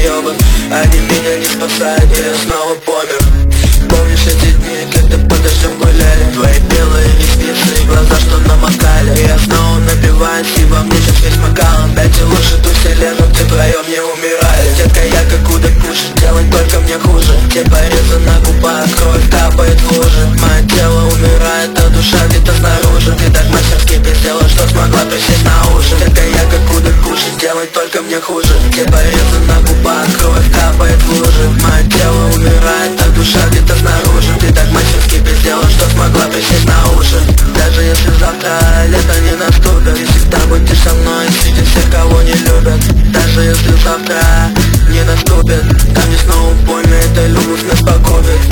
долбоёбы. Они меня не спасают, и я снова помер. Помнишь эти дни, когда под дождем гуляли? Твои белые ресницы и глаза, что намокали. И я снова напиваюсь, и во мне сейчас весь макал. Опять и лучше ту вселенную, где втроем не умирали. Детка, я как удок кушать, делать только мне хуже. Те порезы на губах, кровь капает в лужи. Мое тело умирает, а душа где-то снаружи. Ты так мастерски пиздела, что смогла присесть на уши. Детка, я как удок кушать, делать только мне хуже. Те порезы на губах, кровь капает в лужи. Мое тело умирает, а душа где-то снаружи. Ты так мастерски пиздела, что смогла присесть на уши. Даже если завтра лето не наступит, ты всегда будешь со мной среди всех, кого не любят. Даже если завтра не наступит, там не снова пойми, эта любовь нас погубит.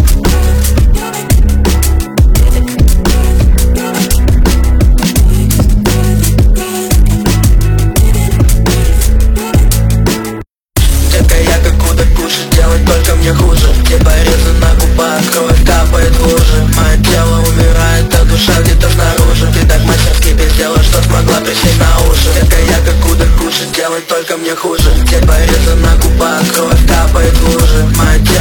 Только мне хуже, те порезы на губах, кровь капает в лужи. Мое тело умирает, а душа где-то снаружи. Ты так мастерски пиздела, что смогла присесть на уши. Детка, я как удок кушать, делать только мне хуже. Те порезы на губах, кровь капает в лужи. Мое тело